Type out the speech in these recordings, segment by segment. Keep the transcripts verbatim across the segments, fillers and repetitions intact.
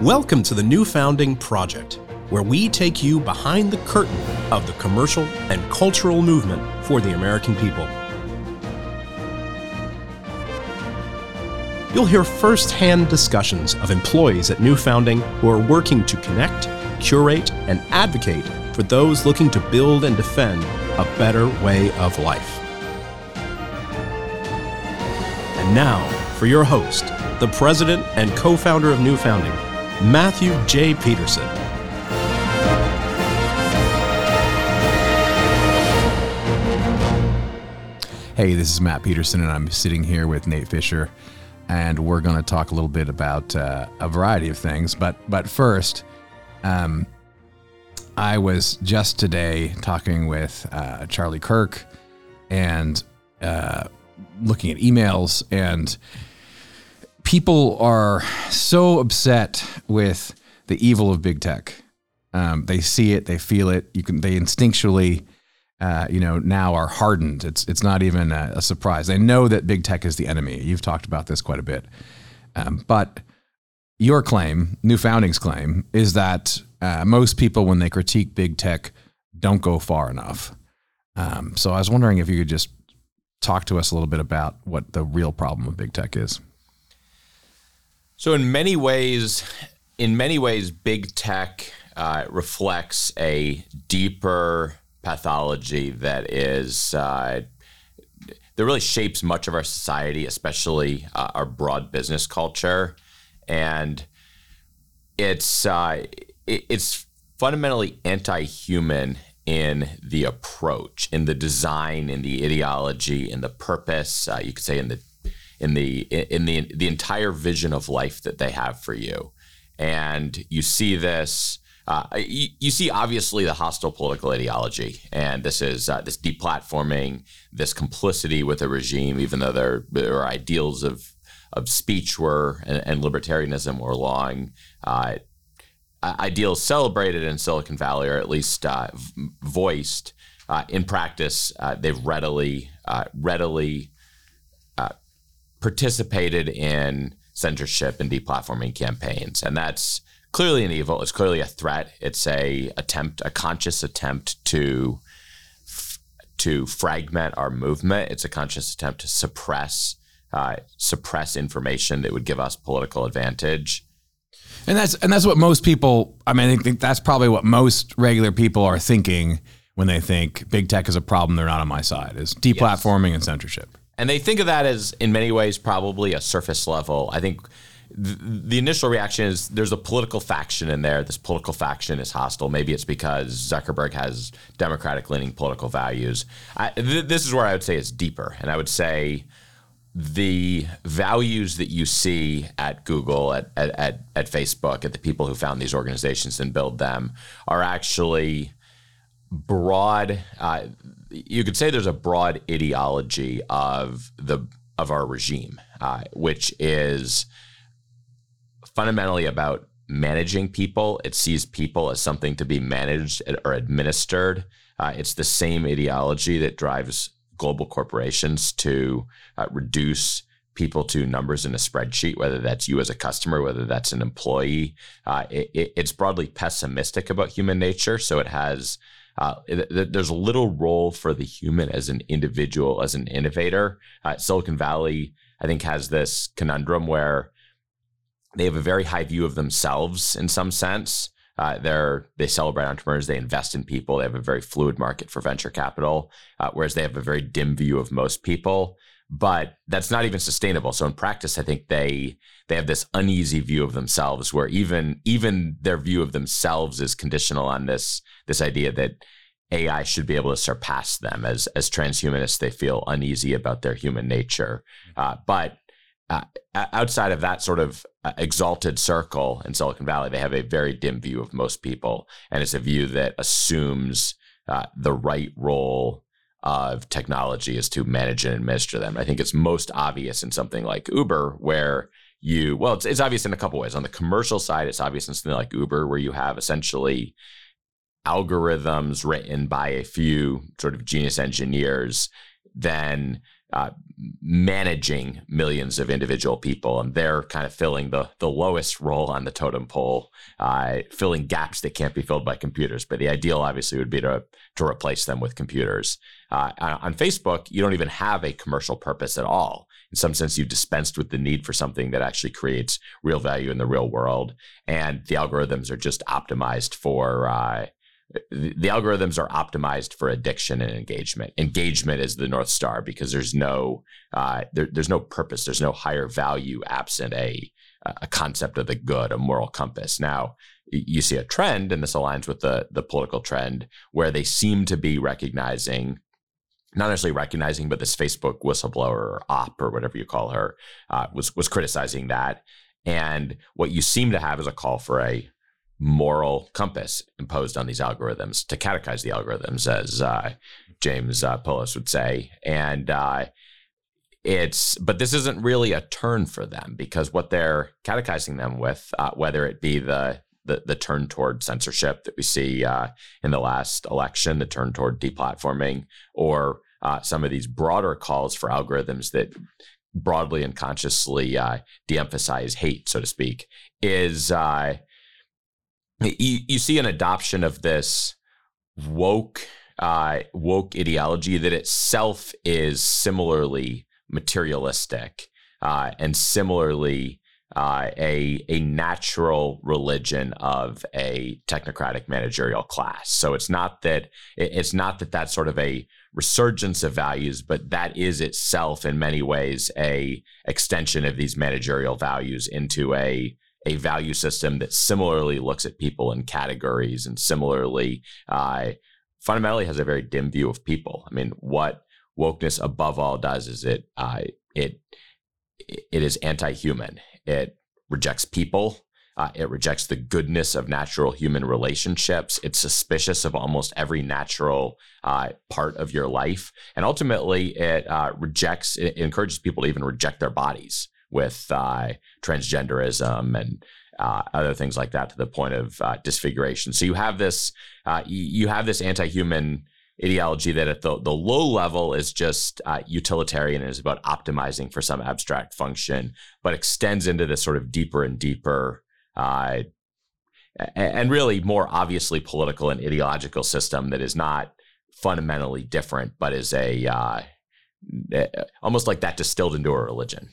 Welcome to the New Founding Project, where we take you behind the curtain of the commercial and cultural movement for the American people. You'll hear first-hand discussions of employees at New Founding who are working to connect, curate, and advocate for those looking to build and defend a better way of life. And now, for your host, the president and co-founder of New Founding, Matthew J. Peterson. Hey, this is Matt Peterson, and I'm sitting here with Nate Fisher, and we're going to talk a little bit about uh, a variety of things. But but first, um, I was just today talking with uh, Charlie Kirk and uh, looking at emails, and people are so upset with the evil of big tech. Um, they see it, they feel it. You can, they instinctually, uh, you know, now are hardened. It's it's not even a, a surprise. They know that big tech is the enemy. You've talked about this quite a bit. Um, but your claim, New Founding's claim, is that uh, most people, when they critique big tech, don't go far enough. Um, so I was wondering if you could just talk to us a little bit about what the real problem with big tech is. So in many ways, in many ways, big tech uh, reflects a deeper pathology that is uh, that really shapes much of our society, especially uh, our broad business culture, and it's uh, it, it's fundamentally anti-human in the approach, in the design, in the ideology, in the purpose. Uh, you could say in the in the in the the entire vision of life that they have for you. And you see this, uh, you, you see obviously the hostile political ideology, and this is uh, this deplatforming, this complicity with a regime, even though their their ideals of of speech were and, and libertarianism were long uh, ideals celebrated in Silicon Valley, or at least uh, voiced. Uh, in practice, uh, they've readily uh, readily participated in censorship and deplatforming campaigns. And that's clearly an evil. It's clearly a threat. It's a attempt, a conscious attempt to, to fragment our movement. It's a conscious attempt to suppress, uh, suppress information that would give us political advantage. And that's, and that's what most people, I mean, I think that's probably what most regular people are thinking when they think big tech is a problem, they're not on my side, is deplatforming yes. and censorship. And they think of that as, in many ways, probably a surface level. I think th- the initial reaction is there's a political faction in there. This political faction is hostile. Maybe it's because Zuckerberg has Democratic-leaning political values. I, th- this is where I would say it's deeper. And I would say the values that you see at Google, at, at, at, at Facebook, at the people who found these organizations and build them are actually broad. Uh, you could say there's a broad ideology of the of our regime, uh, which is fundamentally about managing people. It sees people as something to be managed or administered. Uh, it's the same ideology that drives global corporations to uh, reduce people to numbers in a spreadsheet, whether that's you as a customer, whether that's an employee. Uh, it, it, it's broadly pessimistic about human nature, so it has Uh, there's a little role for the human as an individual, as an innovator. Uh, Silicon Valley, I think, has this conundrum where they have a very high view of themselves in some sense. Uh, they're, they celebrate entrepreneurs, they invest in people, they have a very fluid market for venture capital, uh, whereas they have a very dim view of most people. But that's not even sustainable. So in practice, I think they they have this uneasy view of themselves, where even even their view of themselves is conditional on this this idea that A I should be able to surpass them. As as transhumanists, they feel uneasy about their human nature. Uh, but uh, outside of that sort of uh, exalted circle in Silicon Valley, they have a very dim view of most people, and it's a view that assumes uh, the right role of technology is to manage and administer them. I think it's most obvious in something like Uber, where you, well, it's, it's obvious in a couple ways. On the commercial side, it's obvious in something like Uber, where you have essentially algorithms written by a few sort of genius engineers, then uh, managing millions of individual people, and they're kind of filling the the lowest role on the totem pole, uh, filling gaps that can't be filled by computers. But the ideal, obviously, would be to to replace them with computers. Uh, on Facebook, you don't even have a commercial purpose at all. In some sense, you've dispensed with the need for something that actually creates real value in the real world, and the algorithms are just optimized for. Uh, The algorithms are optimized for addiction and engagement. Engagement is the North Star because there's no uh, there, there's no purpose. There's no higher value absent a a concept of the good, a moral compass. Now, you see a trend, and this aligns with the the political trend, where they seem to be recognizing, not necessarily recognizing, but this Facebook whistleblower or op or whatever you call her uh, was was criticizing that. And what you seem to have is a call for a moral compass imposed on these algorithms to catechize the algorithms, as uh, James uh, Poulos would say. And uh, it's, but this isn't really a turn for them, because what they're catechizing them with, uh, whether it be the, the the turn toward censorship that we see uh, in the last election, the turn toward deplatforming, or uh, some of these broader calls for algorithms that broadly and consciously uh, de-emphasize hate, so to speak, is uh, You, you see an adoption of this woke uh, woke ideology that itself is similarly materialistic uh, and similarly uh, a a natural religion of a technocratic managerial class. So it's not that it's not that that's sort of a resurgence of values, but that is itself in many ways a extension of these managerial values into a a value system that similarly looks at people in categories and similarly uh, fundamentally has a very dim view of people. I mean, what wokeness above all does is it uh, it it is anti-human. It rejects people. Uh, it rejects the goodness of natural human relationships. It's suspicious of almost every natural uh, part of your life. And ultimately, it uh, rejects, it encourages people to even reject their bodies with uh, transgenderism and uh, other things like that, to the point of uh, disfiguration. So you have this, uh, you have this anti-human ideology that at the, the low level is just uh, utilitarian and is about optimizing for some abstract function, but extends into this sort of deeper and deeper uh, and really more obviously political and ideological system that is not fundamentally different, but is a uh, almost like that distilled into a religion.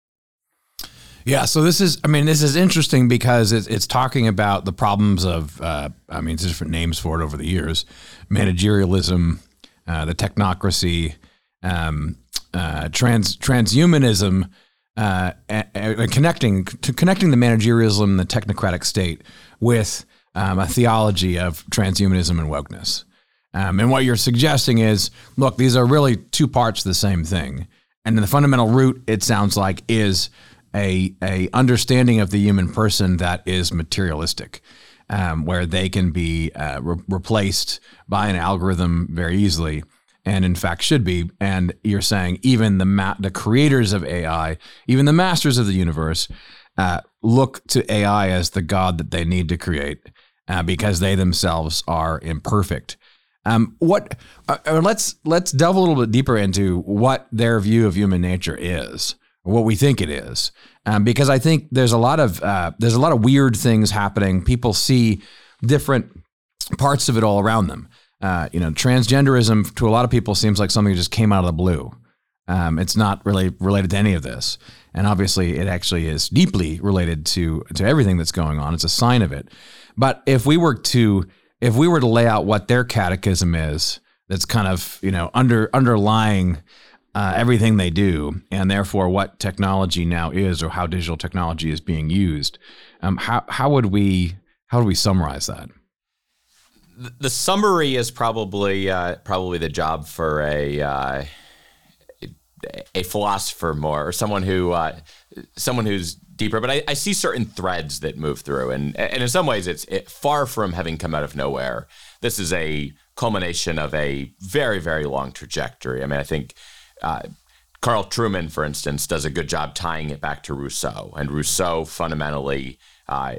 Yeah, so this is, I mean, this is interesting because it's, it's talking about the problems of, uh, I mean, there's different names for it over the years, managerialism, uh, the technocracy, um, uh, trans transhumanism, uh, and, and connecting to connecting the managerialism and the technocratic state with um, a theology of transhumanism and wokeness. Um, and what you're suggesting is, look, these are really two parts of the same thing. And the fundamental root, it sounds like, is a a understanding of the human person that is materialistic, um, where they can be uh, re- replaced by an algorithm very easily, and in fact should be. And you're saying even the ma- the creators of A I, even the masters of the universe, uh, look to A I as the god that they need to create uh, because they themselves are imperfect. Um, what? Uh, let's let's delve a little bit deeper into what their view of human nature is, or what we think it is, um, because I think there's a lot of uh, there's a lot of weird things happening. People see different parts of it all around them. Uh, you know, transgenderism to a lot of people seems like something that just came out of the blue. Um, it's not really related to any of this, and obviously, it actually is deeply related to to everything that's going on. It's a sign of it. But if we were to if we were to lay out what their catechism is, that's kind of, you know, under underlying Uh, everything they do, and therefore what technology now is, or how digital technology is being used. Um, how how would we how would we summarize that? The summary is probably uh, probably the job for a uh, a philosopher more, or someone who uh, someone who's deeper. But I, I see certain threads that move through, and and in some ways it's it, far from having come out of nowhere. This is a culmination of a very very long trajectory. I mean, I think. Uh, Carl Trueman, for instance, does a good job tying it back to Rousseau. And Rousseau fundamentally uh,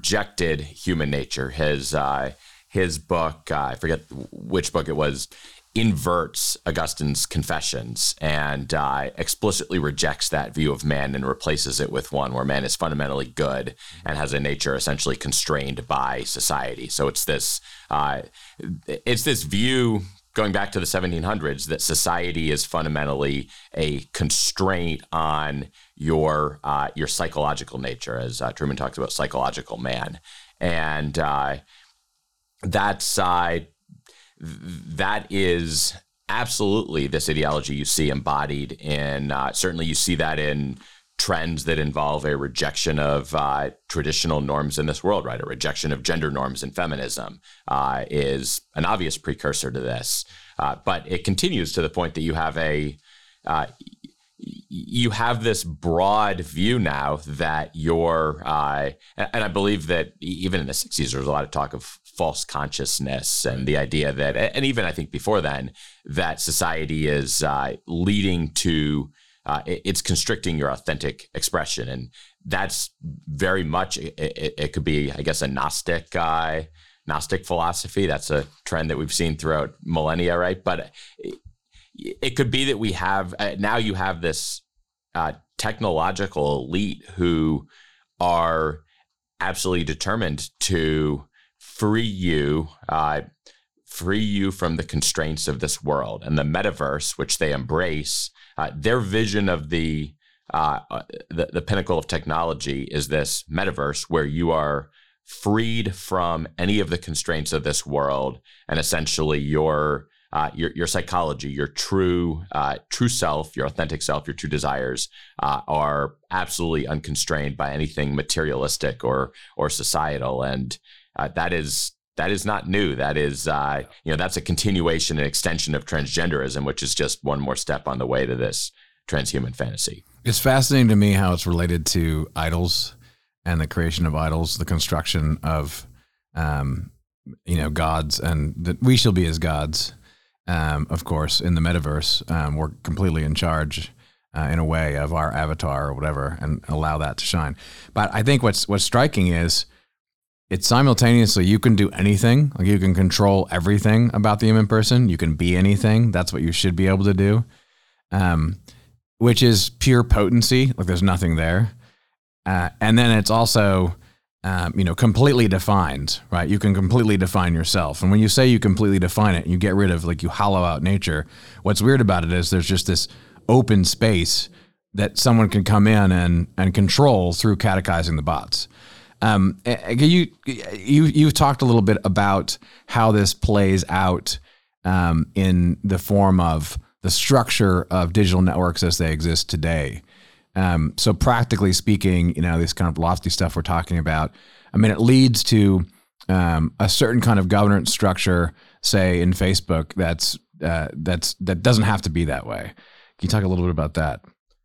rejected human nature. His uh, his book, uh, I forget which book it was, inverts Augustine's Confessions and uh, explicitly rejects that view of man and replaces it with one where man is fundamentally good and has a nature essentially constrained by society. So it's this uh, it's this view going back to the seventeen hundreds that society is fundamentally a constraint on your uh, your psychological nature, as uh, Truman talks about psychological man, and uh, that's uh, that is absolutely this ideology you see embodied in, uh, certainly you see that in trends that involve a rejection of uh, traditional norms in this world, right? A rejection of gender norms and feminism uh, is an obvious precursor to this. Uh, but it continues to the point that you have a, uh, you have this broad view now that you're, uh, and I believe that even in the sixties, there was a lot of talk of false consciousness and the idea that, and even I think before then, that society is uh, leading to, uh, it's constricting your authentic expression. And that's very much, it, it, it could be, I guess, a Gnostic, uh, Gnostic philosophy. That's a trend that we've seen throughout millennia, right? But it, it could be that we have, uh, now you have this uh, technological elite who are absolutely determined to free you, uh, free you from the constraints of this world. And the metaverse, which they embrace, uh, their vision of the, uh, the the pinnacle of technology is this metaverse where you are freed from any of the constraints of this world, and essentially your uh, your your psychology, your true uh, true self, your authentic self, your true desires uh, are absolutely unconstrained by anything materialistic or or societal. And Uh, that is that is not new. That is, uh, you know, that's a continuation and extension of transgenderism, which is just one more step on the way to this transhuman fantasy. It's fascinating to me how it's related to idols and the creation of idols, the construction of, um, you know, gods, and that we shall be as gods. Um, of course, in the metaverse, um, we're completely in charge. Uh, in a way of our avatar or whatever, and allow that to shine. But I think what's what's striking is, it's simultaneously, you can do anything. Like you can control everything about the human person. You can be anything. That's what you should be able to do, um, which is pure potency. Like there's nothing there. Uh, and then it's also, um, you know, completely defined, right? You can completely define yourself. And when you say you completely define it, you get rid of, like, you hollow out nature. What's weird about it is there's just this open space that someone can come in and, and control through catechizing the bots. Um, you, you, you've talked a little bit about how this plays out um, in the form of the structure of digital networks as they exist today. Um, so practically speaking, you know, this kind of lofty stuff we're talking about, I mean, it leads to um, a certain kind of governance structure, say in Facebook, that's uh, that's that doesn't have to be that way. Can you talk a little bit about that?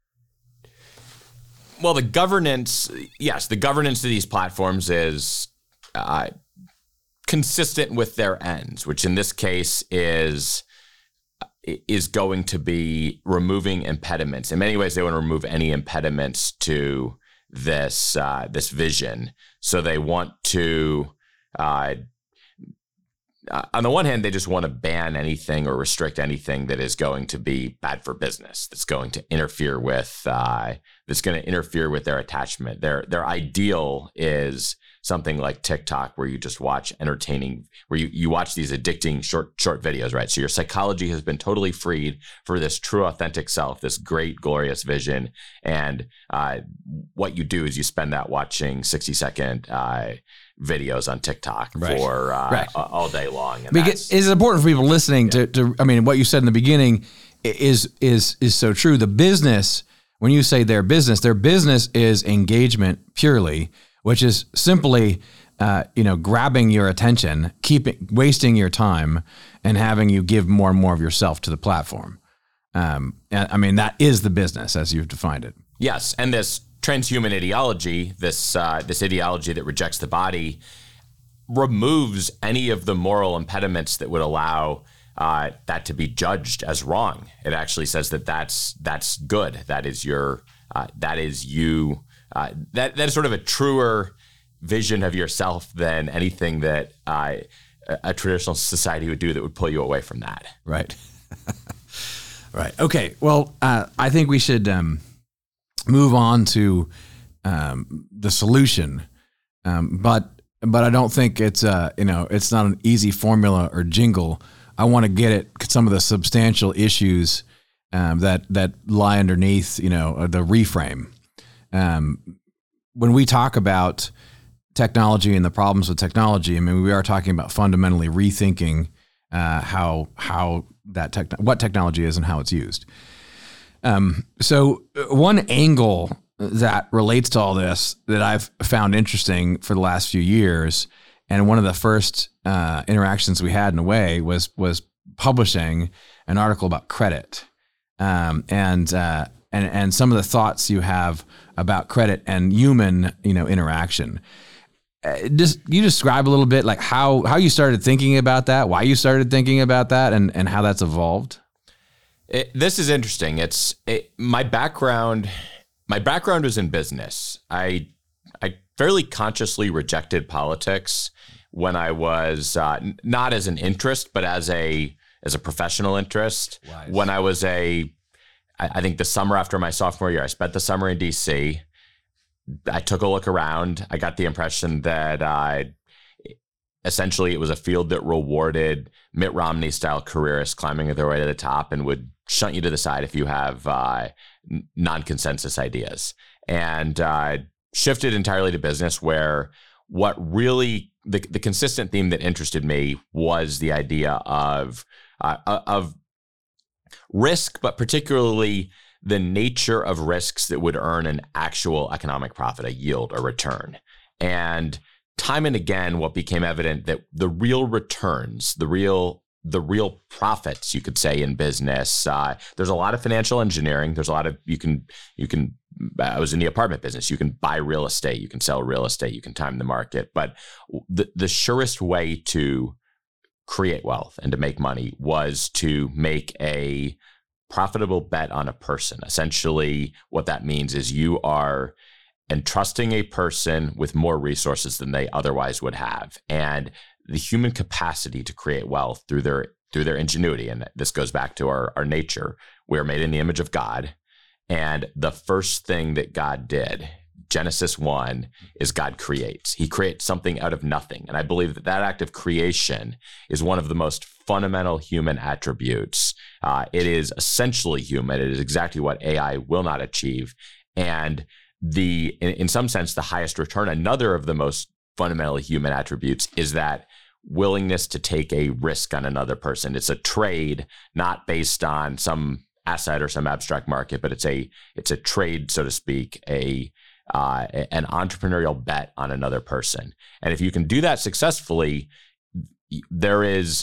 Well, the governance, yes, the governance of these platforms is uh, consistent with their ends, which in this case is is going to be removing impediments. In many ways, they want to remove any impediments to this uh, this vision. So they want to, uh, on the one hand, they just want to ban anything or restrict anything that is going to be bad for business, that's going to interfere with, uh, that's going to interfere with their attachment. Their their ideal is something like TikTok, where you just watch entertaining, where you, you watch these addicting short short videos, right? So your psychology has been totally freed for this true authentic self, this great glorious vision. And uh, what you do is you spend that watching sixty second uh, videos on TikTok right. for uh, right. all day long. And because it's important for people listening yeah. to, to, I mean, what you said in the beginning is, is, is so true. The business, when you say their business, their business is engagement purely, which is simply, uh, you know, grabbing your attention, keeping, wasting your time, and having you give more and more of yourself to the platform. Um, I mean, that is the business as you've defined it. Yes, and this transhuman ideology, this uh, this ideology that rejects the body, removes any of the moral impediments that would allow uh, that to be judged as wrong. It actually says that that's that's good. That is your uh, that is you. Uh, that that is sort of a truer vision of yourself than anything that uh, a, a traditional society would do that would pull you away from that. Right. Right. Okay. Well, uh, I think we should um, move on to um, the solution, um, but but I don't think it's uh, you know it's not an easy formula or jingle. I want to get at some of the substantial issues um, that that lie underneath, you know, the reframe. Um, when we talk about technology and the problems with technology, I mean, we are talking about fundamentally rethinking uh, how how that tech what technology is and how it's used. Um, so one angle that relates to all this that I've found interesting for the last few years, and one of the first uh, interactions we had in a way was was publishing an article about credit, um, and uh, and and some of the thoughts you have about credit and human, you know, interaction. Uh, just you describe a little bit like how how you started thinking about that, why you started thinking about that, and and how that's evolved. It, this is interesting. It's it, my background. My background was in business. I I fairly consciously rejected politics when I was uh, not as an interest, but as a as a professional interest. Wise. When I was a, I, I think the summer after my sophomore year, I spent the summer in D C. I took a look around. I got the impression that uh, essentially it was a field that rewarded Mitt Romney style careerists climbing their way to the top and would shunt you to the side if you have uh, non-consensus ideas. And uh, shifted entirely to business, where what really the, the consistent theme that interested me was the idea of uh, of risk, but particularly the nature of risks that would earn an actual economic profit, a yield, a return. And time and again, what became evident that the real returns, the real the real profits, you could say, in business, uh, there's a lot of financial engineering. There's a lot of, you can, you can, I was in the apartment business. You can buy real estate, you can sell real estate, you can time the market. But the, the surest way to create wealth and to make money was to make a profitable bet on a person. Essentially, what that means is you are entrusting a person with more resources than they otherwise would have. And the human capacity to create wealth through their through their ingenuity, and this goes back to our, our nature. We are made in the image of God. And the first thing that God did, Genesis one, is God creates. He creates something out of nothing. And I believe that that act of creation is one of the most fundamental human attributes. Uh, it is essentially human. It is exactly what A I will not achieve. And the in, in some sense, the highest return, another of the most fundamentally human attributes, is that willingness to take a risk on another person. It's a trade, not based on some asset or some abstract market, but it's a it's a trade, so to speak, a uh, an entrepreneurial bet on another person. And if you can do that successfully, there is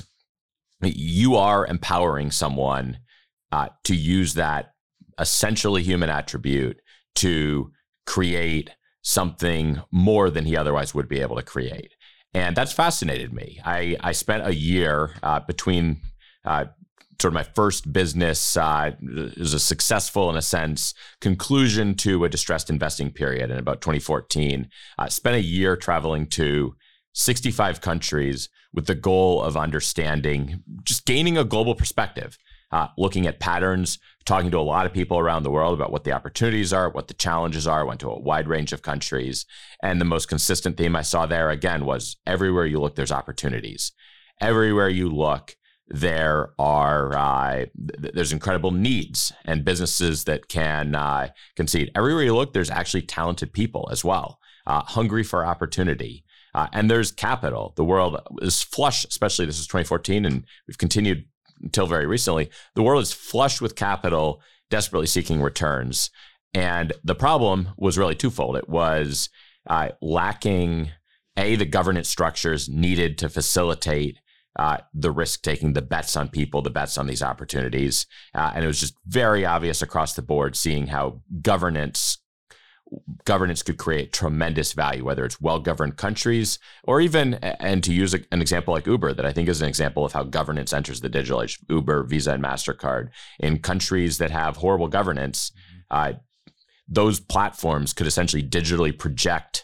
you are empowering someone uh, to use that essentially human attribute to create something more than he otherwise would be able to create. And that's fascinated me. I, I spent a year uh, between uh, sort of my first business, uh, it was a successful, in a sense, conclusion to a distressed investing period in about twenty fourteen. I uh, spent a year traveling to sixty-five countries with the goal of understanding, just gaining a global perspective, uh, looking at patterns, talking to a lot of people around the world about what the opportunities are, what the challenges are. I went to a wide range of countries. And the most consistent theme I saw there, again, was everywhere you look, there's opportunities. Everywhere you look, there are uh, th- there's incredible needs and businesses that can uh, concede. Everywhere you look, there's actually talented people as well, uh, hungry for opportunity. Uh, and there's capital. The world is flush, especially this is twenty fourteen, and we've continued until very recently. The world is flush with capital, desperately seeking returns. And the problem was really twofold. It was uh, lacking, A, the governance structures needed to facilitate uh, the risk-taking, the bets on people, the bets on these opportunities. Uh, and it was just very obvious across the board, seeing how governance governance could create tremendous value, whether it's well-governed countries or even, and to use a, an example like Uber, that I think is an example of how governance enters the digital age, Uber, Visa, and MasterCard. In countries that have horrible governance, uh, those platforms could essentially digitally project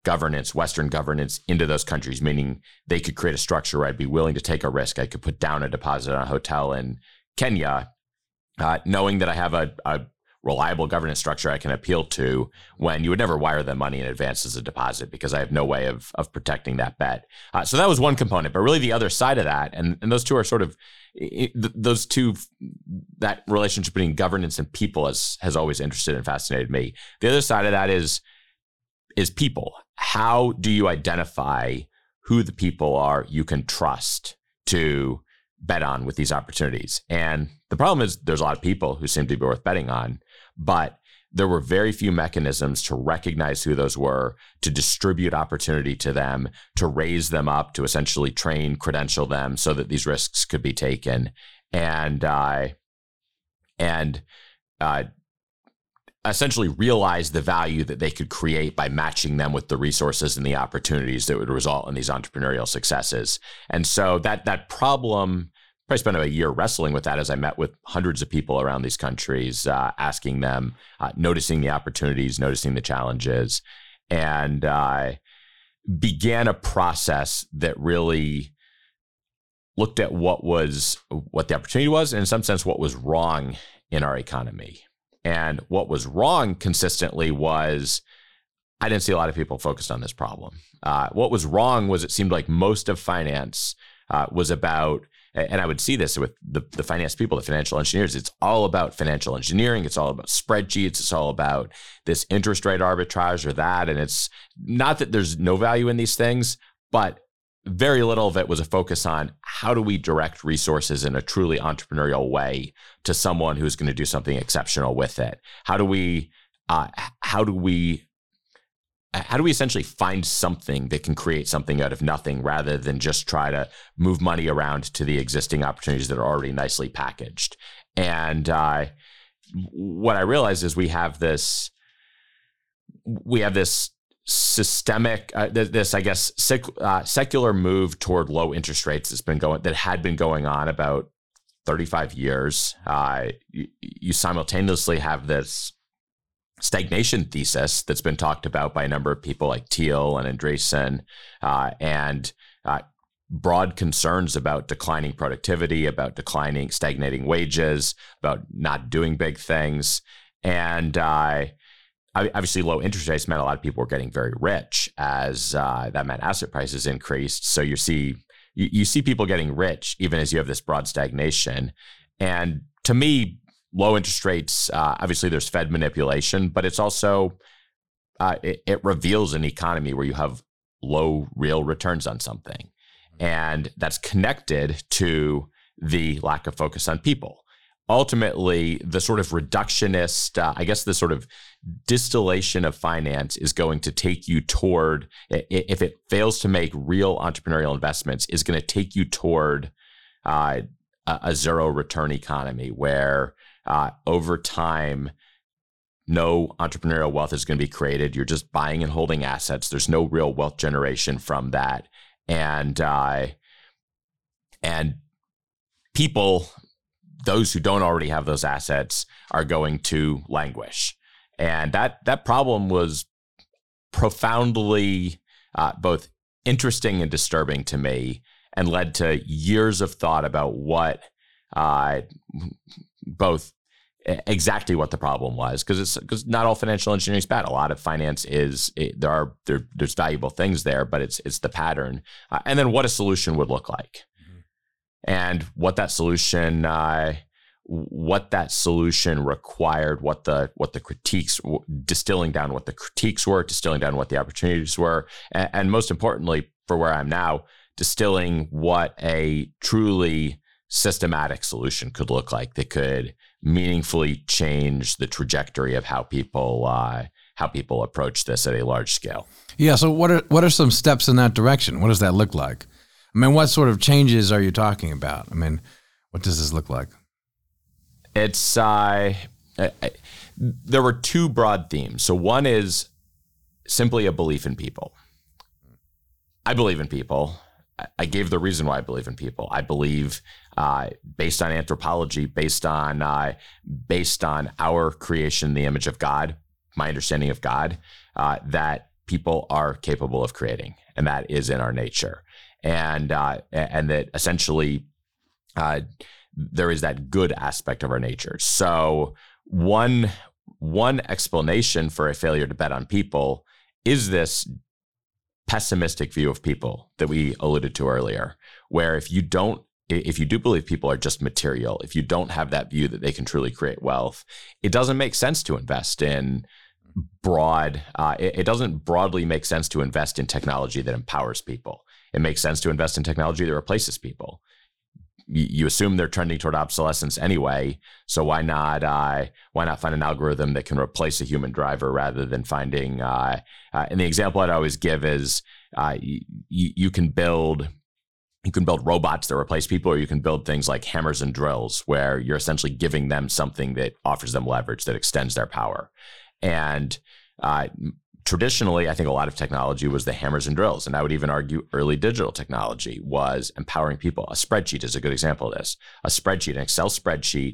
governance, Western governance into those countries, meaning they could create a structure where I'd be willing to take a risk. I could put down a deposit on a hotel in Kenya, uh, knowing that I have a, a reliable governance structure I can appeal to, when you would never wire them money in advance as a deposit because I have no way of of protecting that bet. Uh, so that was one component, but really the other side of that, and, and those two are sort of, it, those two, that relationship between governance and people has, has always interested and fascinated me. The other side of that is, is people. How do you identify who the people are you can trust to bet on with these opportunities? And the problem is there's a lot of people who seem to be worth betting on, but there were very few mechanisms to recognize who those were, to distribute opportunity to them, to raise them up, to essentially train, credential them so that these risks could be taken. And, uh, and, uh, essentially realize the value that they could create by matching them with the resources and the opportunities that would result in these entrepreneurial successes. And so that that problem, I spent a year wrestling with that as I met with hundreds of people around these countries, uh, asking them, uh, noticing the opportunities, noticing the challenges, and uh, began a process that really looked at what was what the opportunity was, and in some sense, what was wrong in our economy. And what was wrong consistently was I didn't see a lot of people focused on this problem. Uh, what was wrong was it seemed like most of finance uh, was about, and I would see this with the, the finance people, the financial engineers, it's all about financial engineering. It's all about spreadsheets. It's all about this interest rate arbitrage or that. And it's not that there's no value in these things, but very little of it was a focus on how do we direct resources in a truly entrepreneurial way to someone who's going to do something exceptional with it. How do we, uh, how do we, how do we essentially find something that can create something out of nothing rather than just try to move money around to the existing opportunities that are already nicely packaged? And uh, what I realized is we have this, we have this systemic, uh, this, I guess, sec, uh, secular move toward low interest rates that's been going, that had been going on about thirty-five years. Uh, you, you simultaneously have this stagnation thesis that's been talked about by a number of people like Thiel and Andreessen, uh, and uh, broad concerns about declining productivity, about declining, stagnating wages, about not doing big things. And uh, obviously, low interest rates meant a lot of people were getting very rich, as uh, that meant asset prices increased. So you see, you, you see people getting rich even as you have this broad stagnation. And to me, low interest rates, uh, obviously there's Fed manipulation, but it's also, uh, it, it reveals an economy where you have low real returns on something. And that's connected to the lack of focus on people. Ultimately, the sort of reductionist, uh, I guess the sort of distillation of finance is going to take you toward, if it fails to make real entrepreneurial investments, is going to take you toward uh, a zero return economy where uh, over time, no entrepreneurial wealth is going to be created. You're just buying and holding assets. There's no real wealth generation from that. And, uh, and people, those who don't already have those assets, are going to languish. And that that problem was profoundly uh, both interesting and disturbing to me, and led to years of thought about what uh, both exactly what the problem was, because it's because not all financial engineering is bad. A lot of finance is it, there are there, there's valuable things there, but it's it's the pattern, uh, and then what a solution would look like. And what that solution, uh, what that solution required, what the what the critiques, distilling down what the critiques were, distilling down what the opportunities were, and, and most importantly, for where I'm now, distilling what a truly systematic solution could look like that could meaningfully change the trajectory of how people uh, how people approach this at a large scale. Yeah. So what are what are some steps in that direction? What does that look like? I mean, what sort of changes are you talking about? I mean, what does this look like? It's, uh, I, I, there were two broad themes. So one is simply a belief in people. I believe in people. I, I gave the reason why I believe in people. I believe, uh, based on anthropology, based on, uh, based on our creation, the image of God, my understanding of God, uh, that people are capable of creating, and that is in our nature, and uh, and that essentially uh, there is that good aspect of our nature. So one one explanation for a failure to bet on people is this pessimistic view of people that we alluded to earlier, where if you don't, if you do believe people are just material, if you don't have that view that they can truly create wealth, it doesn't make sense to invest in broad, uh, it, it doesn't broadly make sense to invest in technology that empowers people. It makes sense to invest in technology that replaces people. You, you assume they're trending toward obsolescence anyway, so why not uh, why not find an algorithm that can replace a human driver rather than finding, uh, uh, and the example I'd always give is uh, you, you can build You can build robots that replace people, or you can build things like hammers and drills where you're essentially giving them something that offers them leverage, that extends their power. And uh, traditionally, I think a lot of technology was the hammers and drills. And I would even argue early digital technology was empowering people. A spreadsheet is a good example of this. A spreadsheet, an Excel spreadsheet,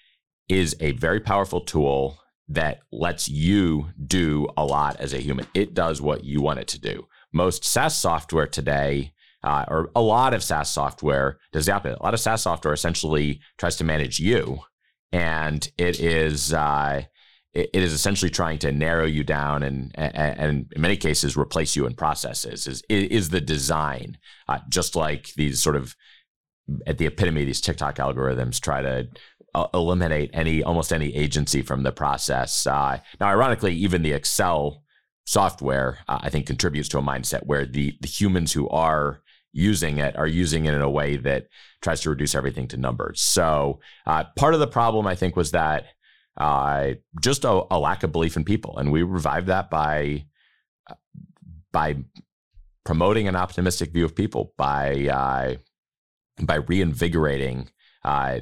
is a very powerful tool that lets you do a lot as a human. It does what you want it to do. Most SaaS software today, Uh, or a lot of SaaS software does the opposite. A lot of SaaS software essentially tries to manage you, and it is uh, it, it is essentially trying to narrow you down and, and, and in many cases replace you in processes. Is is the design uh, just like these sort of at the epitome? These TikTok algorithms try to uh, eliminate any almost any agency from the process. Uh, now, ironically, even the Excel software uh, I think contributes to a mindset where the the humans who are using it are using it in a way that tries to reduce everything to numbers. So uh, part of the problem, I think, was that uh, just a, a lack of belief in people, and we revived that by uh, by promoting an optimistic view of people, by uh, by reinvigorating. Uh,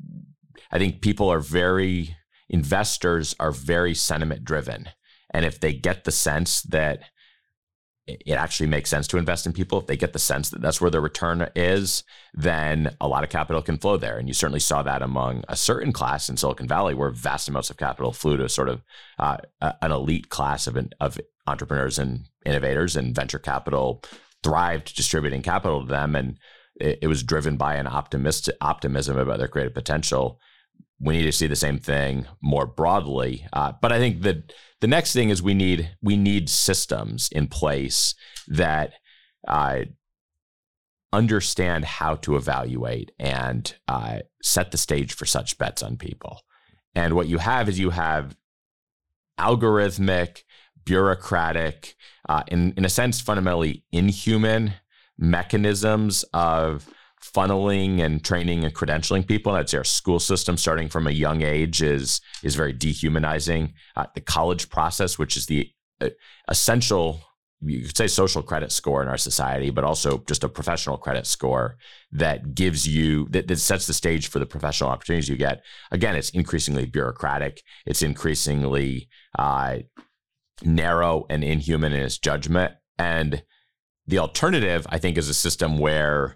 I think people are very investors are very sentiment driven, and if they get the sense that it actually makes sense to invest in people, if they get the sense that that's where the return is, then a lot of capital can flow there. And you certainly saw that among a certain class in Silicon Valley, where vast amounts of capital flew to sort of uh, an elite class of, of entrepreneurs and innovators, and venture capital thrived distributing capital to them. And it, it was driven by an optimistic optimism about their creative potential. We need to see the same thing more broadly. Uh, but I think that the next thing is we need we need systems in place that uh, understand how to evaluate and uh, set the stage for such bets on people. And what you have is you have algorithmic, bureaucratic, uh, in, in a sense, fundamentally inhuman mechanisms of funneling and training and credentialing people. I'd say our school system, starting from a young age, is is very dehumanizing. Uh, the college process, which is the uh, essential, you could say, social credit score in our society, but also just a professional credit score that gives you, that, that sets the stage for the professional opportunities you get. Again, it's increasingly bureaucratic. It's increasingly uh, narrow and inhuman in its judgment. And the alternative, I think, is a system where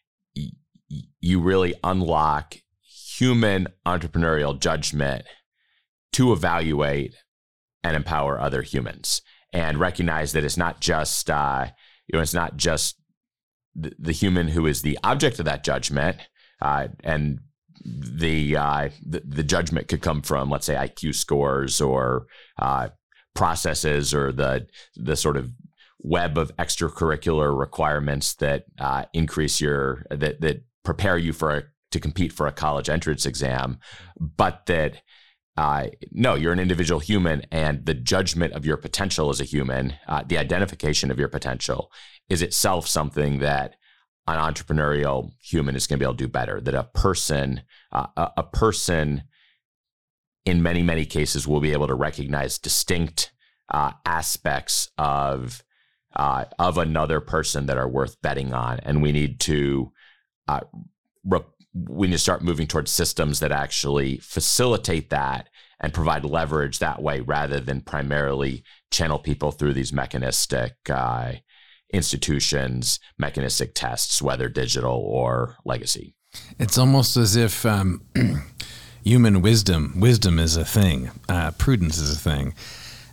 you really unlock human entrepreneurial judgment to evaluate and empower other humans, and recognize that it's not just uh, you know it's not just the, the human who is the object of that judgment, uh, and the, uh, the the judgment could come from, let's say, I Q scores or uh, processes, or the the sort of web of extracurricular requirements that uh, increase your that that prepare you for a, to compete for a college entrance exam, but that uh, no, you're an individual human, and the judgment of your potential as a human, uh, the identification of your potential, is itself something that an entrepreneurial human is going to be able to do better. That a person, uh, a, a person, in many many cases, will be able to recognize distinct uh, aspects of Uh, of another person that are worth betting on. And we need to uh, re- we need to start moving towards systems that actually facilitate that and provide leverage that way, rather than primarily channel people through these mechanistic uh, institutions, mechanistic tests, whether digital or legacy. It's almost as if um, human wisdom, wisdom is a thing, uh, prudence is a thing.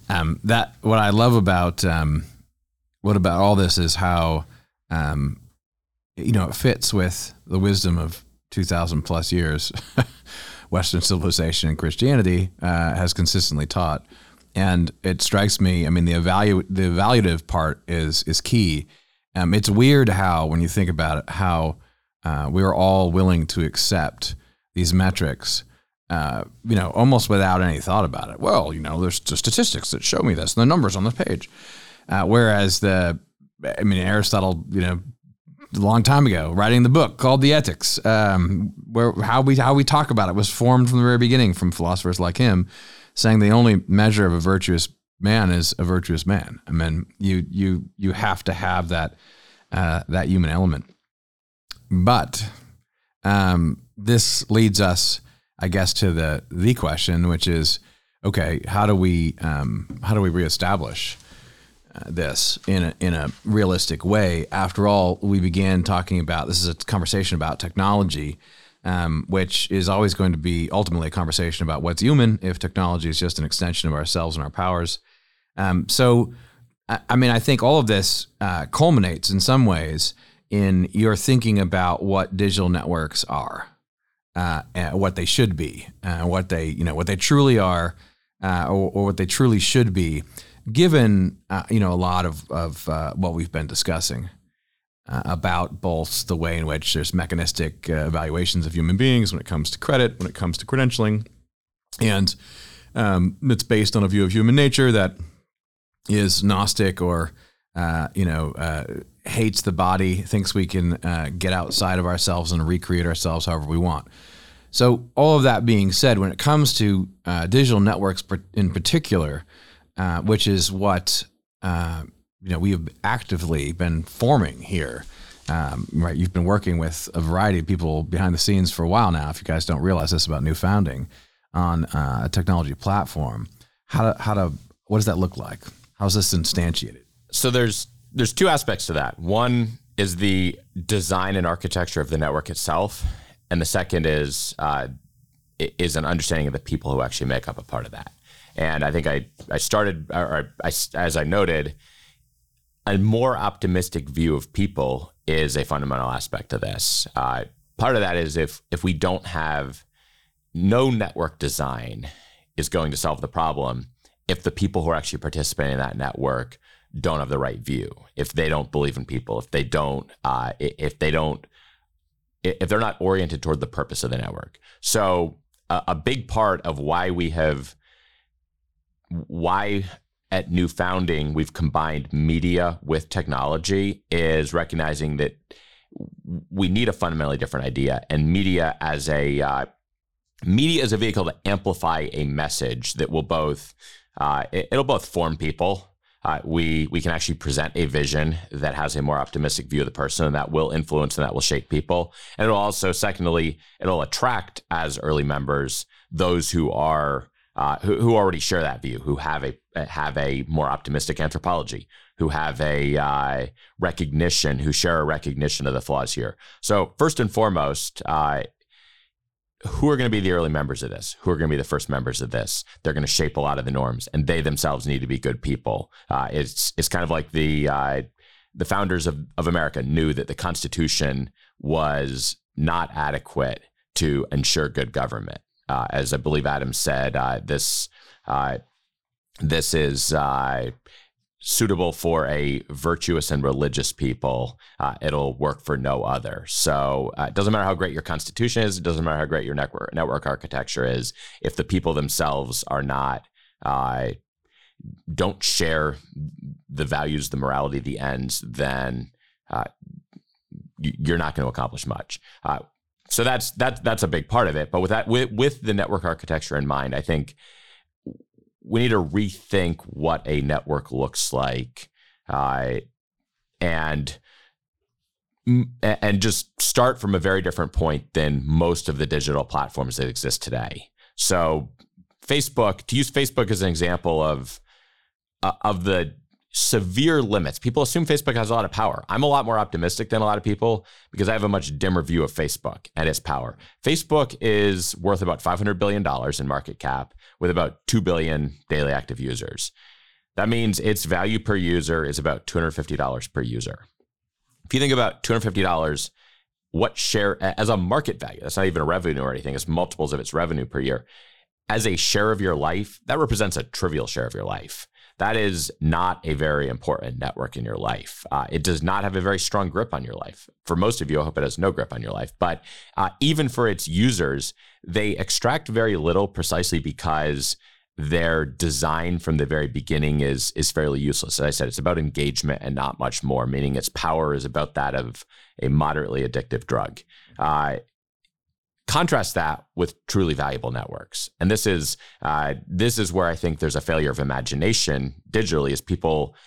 Um, that what I love about um, what about all this is how um, you know it fits with the wisdom of two thousand plus years. Western civilization and Christianity uh, has consistently taught, and it strikes me. I mean, the evalu the evaluative part is is key. Um, it's weird how, when you think about it, how uh, we are all willing to accept these metrics, uh, you know, almost without any thought about it. Well, you know, there's the statistics that show me this, and the numbers on the page. Uh, whereas the, I mean, Aristotle, you know, a long time ago, writing the book called The Ethics, um, where how we how we talk about it was formed from the very beginning from philosophers like him, saying the only measure of a virtuous man is a virtuous man. I mean, you you you have to have that uh, that human element. But um, this leads us, I guess, to the the question, which is, okay, how do we um, how do we reestablish uh, this in a in a realistic way? After all, we began talking about this is a conversation about technology, um, which is always going to be ultimately a conversation about what's human if technology is just an extension of ourselves and our powers. Um, so, I, I mean, I think all of this uh, culminates in some ways in your thinking about what digital networks are. Uh, what they should be, uh, what they you know what they truly are, uh, or, or what they truly should be, given uh, you know a lot of of uh, what we've been discussing uh, about both the way in which there's mechanistic uh, evaluations of human beings when it comes to credit, when it comes to credentialing, and um, it's based on a view of human nature that is Gnostic or uh, you know uh, hates the body, thinks we can uh, get outside of ourselves and recreate ourselves however we want. So all of that being said, when it comes to uh, digital networks in particular, uh, which is what uh, you know we have actively been forming here, um, right? You've been working with a variety of people behind the scenes for a while now. If you guys don't realize this about New Founding on uh, a technology platform, how to, how to what does that look like? How's this instantiated? So there's There's two aspects to that. One is the design and architecture of the network itself, and the second is uh, is an understanding of the people who actually make up a part of that. And I think I I started, or I, as I noted, a more optimistic view of people is a fundamental aspect of this. Uh, part of that is if if we don't have no network design is going to solve the problem if the people who are actually participating in that network don't have the right view, if they don't believe in people, if they don't, uh, if they don't, if they're not oriented toward the purpose of the network. So uh, a big part of why we have, why at New Founding we've combined media with technology is recognizing that we need a fundamentally different idea, and media as a uh, media as a vehicle to amplify a message that will both uh, it, it'll both form people. Uh, we we can actually present a vision that has a more optimistic view of the person, and that will influence and that will shape people. And it'll also, secondly, it'll attract as early members those who are uh, who, who already share that view, who have a have a more optimistic anthropology, who have a uh, recognition, who share a recognition of the flaws here. So first and foremost, uh, who are going to be the early members of this? Who are going to be the first members of this? They're going to shape a lot of the norms, and they themselves need to be good people. Uh, it's it's kind of like the uh, the founders of, of America knew that the Constitution was not adequate to ensure good government. Uh, as I believe Adam said, uh, this uh, this is uh, suitable for a virtuous and religious people. Uh, it'll work for no other. So uh, it doesn't matter how great your constitution is. It doesn't matter how great your network network architecture is. If the people themselves are not, uh, don't share the values, the morality, the ends, then uh, you're not going to accomplish much. Uh, so that's that's that's a big part of it. But with that, with, with the network architecture in mind, I think we need to rethink what a network looks like, uh, and and just start from a very different point than most of the digital platforms that exist today. So, Facebook, to use Facebook as an example of uh, of the severe limits. People assume Facebook has a lot of power. I'm a lot more optimistic than a lot of people because I have a much dimmer view of Facebook and its power. Facebook is worth about five hundred billion dollars in market cap with about two billion daily active users. That means its value per user is about two hundred fifty dollars per user. If you think about two hundred fifty dollars, what share as a market value, that's not even a revenue or anything, it's multiples of its revenue per year. As a share of your life, that represents a trivial share of your life. That is not a very important network in your life. Uh, it does not have a very strong grip on your life. For most of you, I hope it has no grip on your life. But uh, even for its users, they extract very little precisely because their design from the very beginning is is fairly useless. As I said, it's about engagement and not much more, meaning its power is about that of a moderately addictive drug. Uh, contrast that with truly valuable networks. And this is uh, this is where I think there's a failure of imagination digitally is people,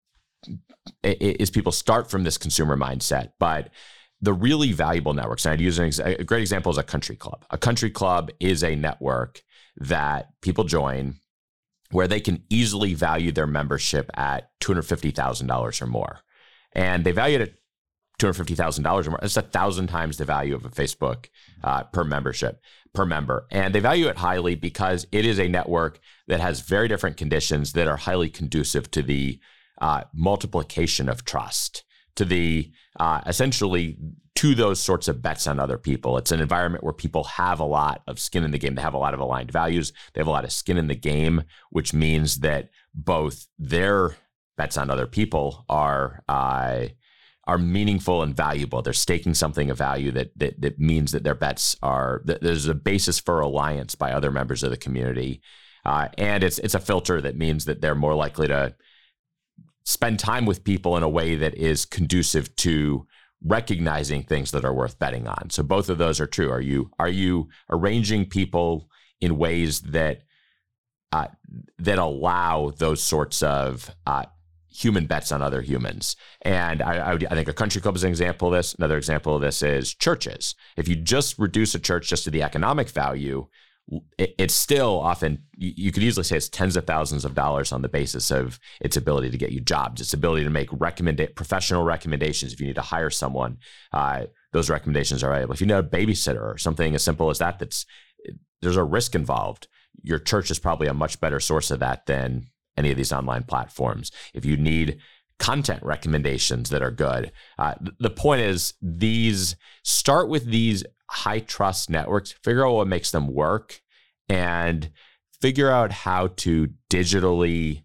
is people start from this consumer mindset. But the really valuable networks, and I'd use an ex- a great example is a country club. A country club is a network that people join where they can easily value their membership at two hundred fifty thousand dollars or more. And they value it at two hundred fifty thousand dollars or more. That's a thousand times the value of a Facebook uh, per membership, per member. And they value it highly because it is a network that has very different conditions that are highly conducive to the uh, multiplication of trust, to the uh, essentially to those sorts of bets on other people. It's an environment where people have a lot of skin in the game. They have a lot of aligned values. They have a lot of skin in the game, which means that both their bets on other people are uh, are meaningful and valuable. They're staking something of value that that, that means that their bets are, that there's a basis for alliance by other members of the community. Uh, and it's it's a filter that means that they're more likely to spend time with people in a way that is conducive to recognizing things that are worth betting on. So both of those are true. Are you are you arranging people in ways that uh, that allow those sorts of uh, human bets on other humans? And I, I, would, I think a country club is an example of this. Another example of this is churches. If you just reduce a church just to the economic value, it, it's still often, you, you could easily say it's tens of thousands of dollars on the basis of its ability to get you jobs, its ability to make recommend professional recommendations. If you need to hire someone, uh, those recommendations are valuable. If you need a babysitter or something as simple as that, that's there's a risk involved. Your church is probably a much better source of that than any of these online platforms. If you need content recommendations that are good, uh, the point is these start with these high trust networks, figure out what makes them work, and figure out how to digitally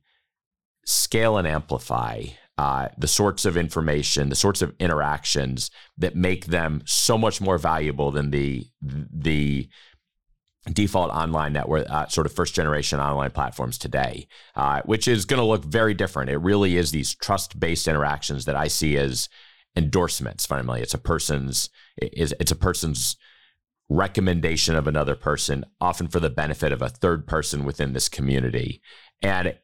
scale and amplify uh, the sorts of information, the sorts of interactions that make them so much more valuable than the the default online network, uh, sort of first generation online platforms today, uh, which is going to look very different. It really is these trust-based interactions that I see as endorsements. Finally, it's a person's is it's a person's recommendation of another person, often for the benefit of a third person within this community. And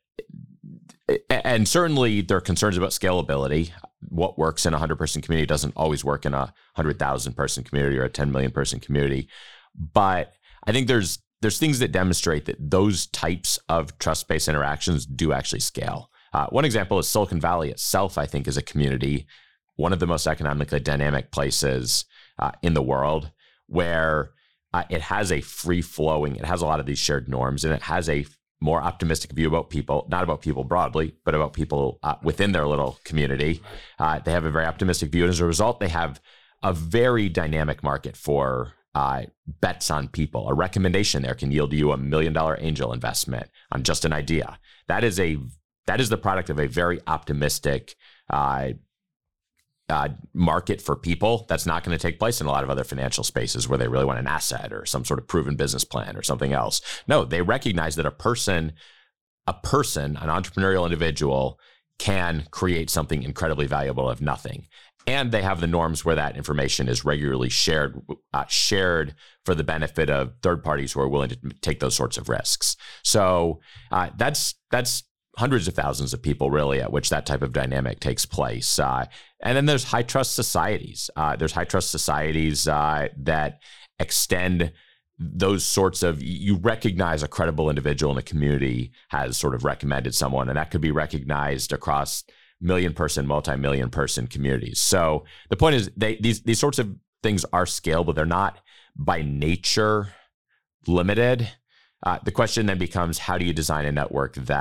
and certainly there are concerns about scalability. What works in a hundred person community doesn't always work in a hundred thousand person community or a ten million person community. But I think there's there's things that demonstrate that those types of trust-based interactions do actually scale. Uh, one example is Silicon Valley itself, I think, is a community, one of the most economically dynamic places uh, in the world, where uh, it has a free-flowing, it has a lot of these shared norms, and it has a more optimistic view about people, not about people broadly, but about people uh, within their little community. Uh, they have a very optimistic view, and as a result, they have a very dynamic market for Uh, bets on people. A recommendation there can yield you a million dollar angel investment on just an idea. That is a that is the product of a very optimistic uh, uh, market for people. That's not going to take place in a lot of other financial spaces where they really want an asset or some sort of proven business plan or something else. No, they recognize that a person, a person, an entrepreneurial individual can create something incredibly valuable of nothing. And they have the norms where that information is regularly shared, uh, shared for the benefit of third parties who are willing to take those sorts of risks. So uh, that's that's hundreds of thousands of people really at which that type of dynamic takes place. Uh, and then there's high trust societies. Uh, there's high trust societies uh, that extend those sorts of, you recognize a credible individual in the community has sort of recommended someone, and that could be recognized across million person, multi-million person communities. So the point is they, these, these sorts of things are scalable. They're not by nature limited. Uh, the question then becomes, how do you design a network that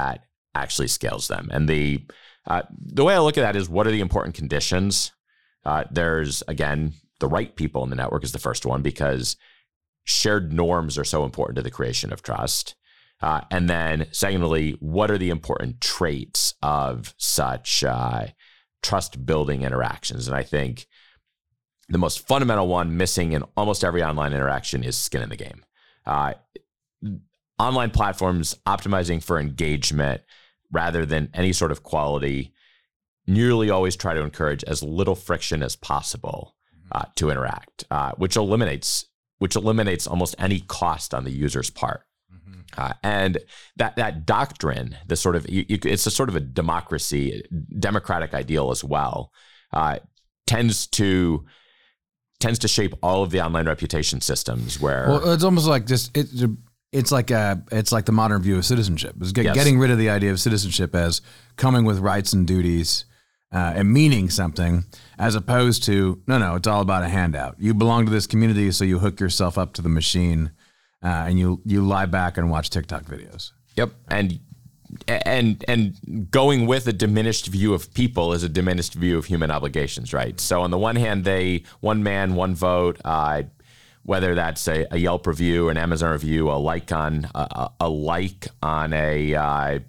actually scales them. And the uh, the way I look at that is, what are the important conditions? Uh, there's, again, the right people in the network is the first one, because shared norms are so important to the creation of trust. Uh, and then secondly, what are the important traits of such uh, trust building interactions? And I think the most fundamental one missing in almost every online interaction is skin in the game. Uh, online platforms optimizing for engagement rather than any sort of quality nearly always try to encourage as little friction as possible uh, to interact, uh, which eliminates which eliminates almost any cost on the user's part. Mm-hmm. Uh, and that that doctrine, the sort of you, you, it's a sort of a democracy, democratic ideal as well, uh, tends to tends to shape all of the online reputation systems. Where well, it's almost like just it. It's like a, it's like the modern view of citizenship. It's get, yes. getting rid of the idea of citizenship as coming with rights and duties uh, and meaning something, as opposed to, no, no, it's all about a handout. You belong to this community, so you hook yourself up to the machine uh, and you you lie back and watch TikTok videos. Yep, and and and going with a diminished view of people is a diminished view of human obligations, right? So on the one hand, they one man, one vote. Uh, Whether that's a, a Yelp review, an Amazon review, a like on a, a like on a uh,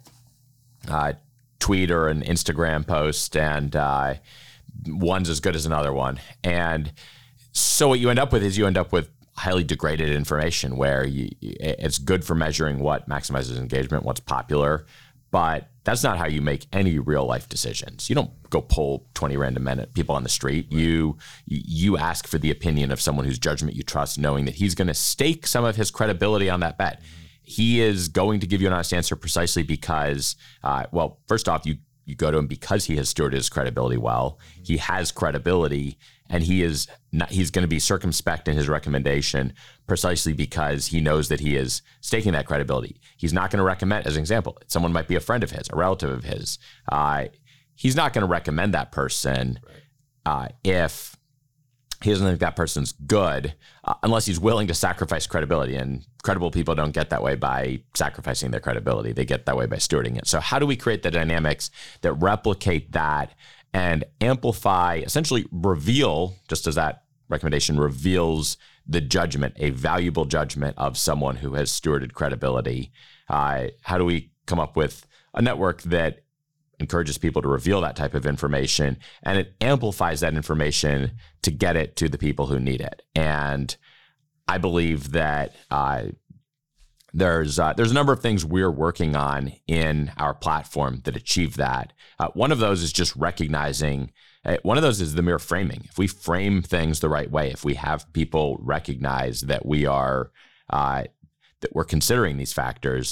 uh, tweet or an Instagram post, and uh, one's as good as another one. And so what you end up with is you end up with highly degraded information, where you, it's good for measuring what maximizes engagement, what's popular, but that's not how you make any real life decisions. You don't go poll twenty random men, people on the street. Right. You you ask for the opinion of someone whose judgment you trust, knowing that he's going to stake some of his credibility on that bet. Mm-hmm. He is going to give you an honest answer precisely because, uh, well, first off, you you go to him because he has stewarded his credibility well. Mm-hmm. He has credibility, and he is not, he's going to be circumspect in his recommendation precisely because he knows that he is staking that credibility. He's not going to recommend, as an example, someone might be a friend of his, a relative of his. Uh, he's not going to recommend that person uh, if he doesn't think that person's good, uh, unless he's willing to sacrifice credibility. And credible people don't get that way by sacrificing their credibility. They get that way by stewarding it. So how do we create the dynamics that replicate that and amplify, essentially reveal, just as that recommendation reveals the judgment, a valuable judgment of someone who has stewarded credibility? Uh, how do we come up with a network that encourages people to reveal that type of information, and it amplifies that information to get it to the people who need it? And I believe that uh, there's uh, there's a number of things we're working on in our platform that achieve that. Uh, one of those is just recognizing, uh, one of those is the mere framing. If we frame things the right way, if we have people recognize that we are, uh, that we're considering these factors,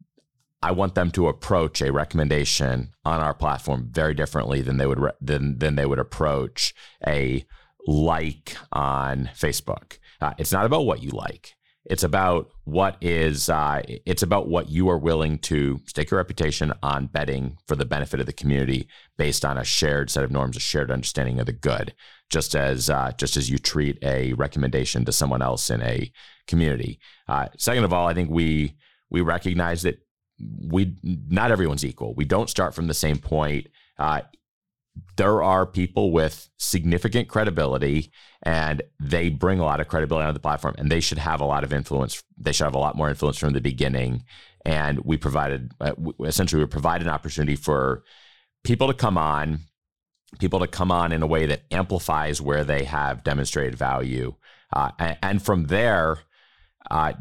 I want them to approach a recommendation on our platform very differently than they would re- than than they would approach a like on Facebook. Uh, it's not about what you like. It's about what is. Uh, it's about what you are willing to stake your reputation on betting for the benefit of the community, based on a shared set of norms, a shared understanding of the good. Just as uh, just as you treat a recommendation to someone else in a community. Uh, second of all, I think we we recognize that we not everyone's equal. We don't start from the same point. Uh, there are people with significant credibility, and they bring a lot of credibility on the platform, and they should have a lot of influence. They should have a lot more influence from the beginning. And we provided, uh, essentially, we provided an opportunity for people to come on, people to come on in a way that amplifies where they have demonstrated value, uh, and, and from there, uh,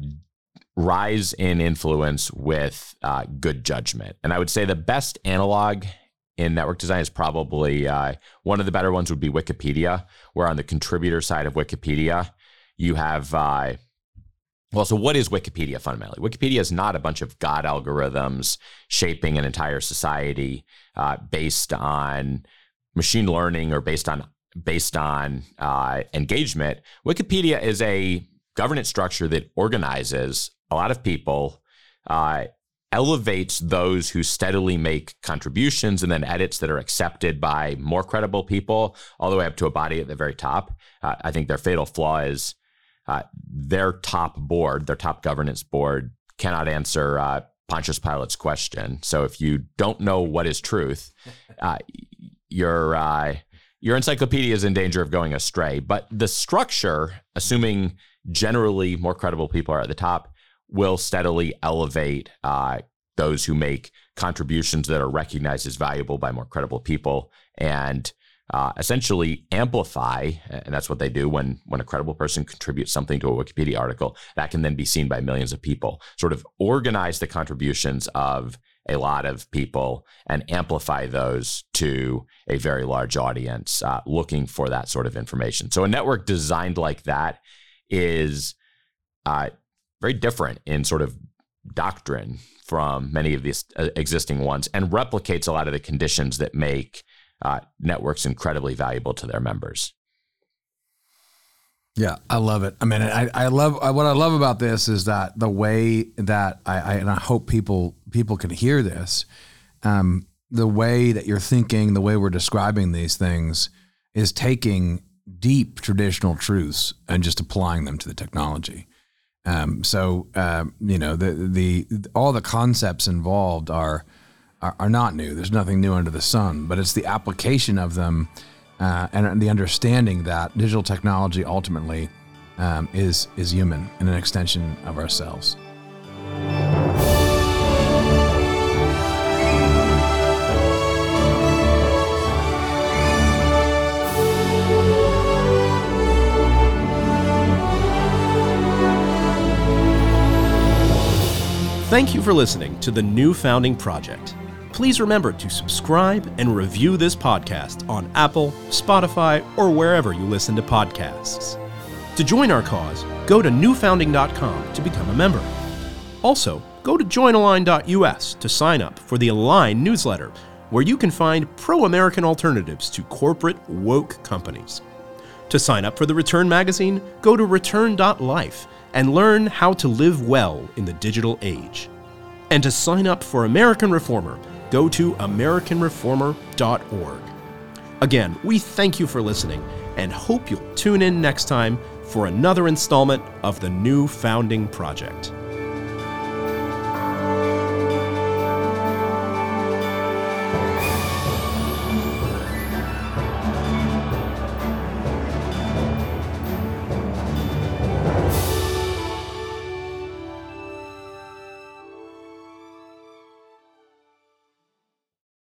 rise in influence with uh, good judgment. And I would say the best analog in network design is probably, uh, one of the better ones would be Wikipedia, where on the contributor side of Wikipedia, you have, uh, well, so what is Wikipedia fundamentally? Wikipedia is not a bunch of God algorithms shaping an entire society uh, based on machine learning or based on based on uh, engagement. Wikipedia is a governance structure that organizes a lot of people, uh, elevates those who steadily make contributions, and then edits that are accepted by more credible people, all the way up to a body at the very top. Uh, I think their fatal flaw is uh, their top board, their top governance board, cannot answer uh, Pontius Pilate's question. So if you don't know what is truth, uh, your uh, your encyclopedia is in danger of going astray. But the structure, assuming generally more credible people are at the top, will steadily elevate uh, those who make contributions that are recognized as valuable by more credible people, and uh, essentially amplify, and that's what they do when, when a credible person contributes something to a Wikipedia article, that can then be seen by millions of people, sort of organize the contributions of a lot of people and amplify those to a very large audience uh, looking for that sort of information. So a network designed like that is uh, very different in sort of doctrine from many of these uh, existing ones, and replicates a lot of the conditions that make uh, networks incredibly valuable to their members. Yeah, I love it. I mean, I, I love what I love about this is that the way that I, I and I hope people people can hear this, um, the way that you're thinking, the way we're describing these things, is taking deep traditional truths and just applying them to the technology. Um, so um, you know, the the all the concepts involved are, are are not new. There's nothing new under the sun, but it's the application of them. Uh, and the understanding that digital technology ultimately um, is is human and an extension of ourselves. Thank you for listening to the New Founding Project. Please remember to subscribe and review this podcast on Apple, Spotify, or wherever you listen to podcasts. To join our cause, go to new founding dot com to become a member. Also, go to join align dot U S to sign up for the Align newsletter, where you can find pro-American alternatives to corporate woke companies. To sign up for the Return magazine, go to return dot life and learn how to live well in the digital age. And to sign up for American Reformer, go to american reformer dot org. Again, we thank you for listening and hope you'll tune in next time for another installment of the New Founding Project.